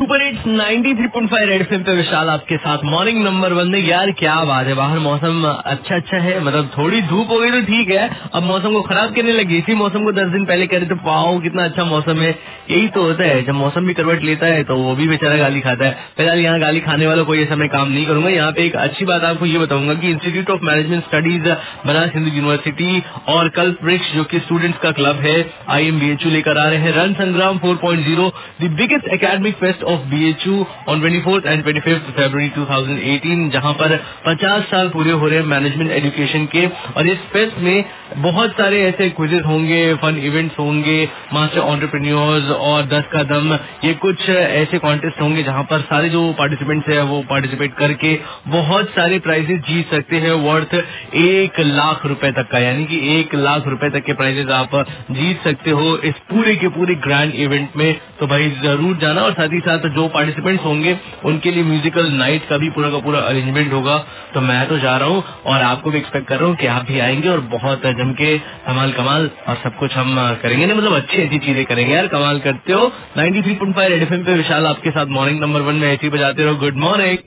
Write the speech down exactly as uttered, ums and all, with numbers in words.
Super hits ninety three point five red FM पे विशाल आपके साथ मॉर्निंग नंबर वन में। यार क्या बात है, बाहर मौसम अच्छा अच्छा है, मतलब थोड़ी धूप हो गई तो ठीक है, अब मौसम को खराब करने लगी। इसी मौसम को दस दिन पहले कह रहे थे पाओ कितना अच्छा मौसम है। यही तो होता है, जब मौसम भी करवट लेता है तो वो भी बेचारा गाली खाता है। फिलहाल यहाँ गाली खाने वालों को ये समय काम नहीं करूंगा। यहाँ पे एक अच्छी बात आपको ये बताऊंगा कि institute of management studies Banaras Hindu university और कल्प वृक्ष जो कि स्टूडेंट्स का क्लब है, I M B H U लेकर आ रहे हैं Ran Sangram four point zero, the biggest academic fest of B H U on twenty fourth and twenty fifth February two thousand eighteen, जहां पर पचास साल पूरे हो रहे हैं मैनेजमेंट एजुकेशन के। और इस फेस्ट में बहुत सारे ऐसे क्विजेस होंगे, फन इवेंट्स होंगे, मास्टर एंटरप्रेन्योर्स और दस का दम, ये कुछ ऐसे कॉन्टेस्ट होंगे जहां पर सारे जो पार्टिसिपेंट्स हैं वो पार्टिसिपेट करके बहुत सारे प्राइजेस जीत सकते हैं वर्थ एक लाख रुपए तक का, यानी कि एक लाख रुपए तक के प्राइजेस आप जीत सकते हो इस पूरे के पूरे ग्रैंड इवेंट में। तो भाई जरूर जाना, और साथ ही साथ जो पार्टिसिपेंट्स होंगे उनके लिए म्यूजिकल नाइट का भी पूरा का पूरा अरेंजमेंट होगा। तो मैं तो जा रहा हूँ और आपको भी एक्सपेक्ट कर रहा हूँ कि आप भी आएंगे और बहुत जम के कमाल कमाल और सब कुछ हम करेंगे ना, मतलब अच्छी अच्छी चीजें करेंगे। यार कमाल करते हो। Ninety three point five red FM पे विशाल आपके साथ मॉर्निंग नंबर वन में ऐसे ही बजाते रहो। Good morning.